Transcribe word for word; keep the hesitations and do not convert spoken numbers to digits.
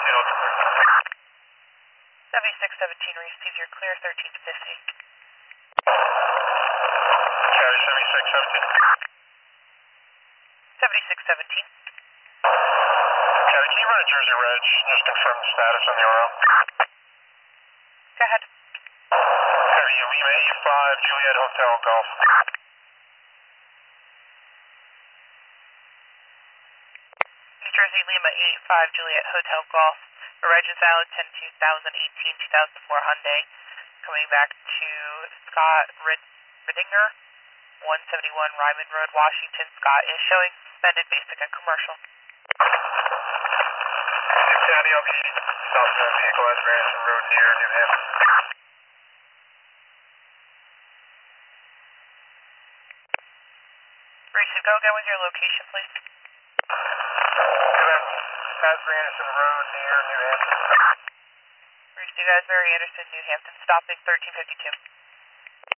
seventy-six seventeen receives your clear thirteen fifty. Charlie seventy-six seventeen. seventy-six seventeen. Charlie, can you run a Jersey Reg? Just confirm the status on the R O. Go ahead. Heavy Lima eighty-five, Juliet Hotel Golf. New Jersey Lima eighty-five, Juliet Hotel Golf. A reg is valid ten two thousand eighteen, two thousand four Hyundai. Coming back to Scott Rid Ridinger, one seventy-one Ryman Road, Washington. Scott is showing suspended basic and commercial. County L P, southbound vehicle as Ransom Road near New Hampton. Receive, go again with your location, please. Asbury Anderson Road near New Hampton. Receive, Asbury Anderson, New Hampton, stopping thirteen fifty-two.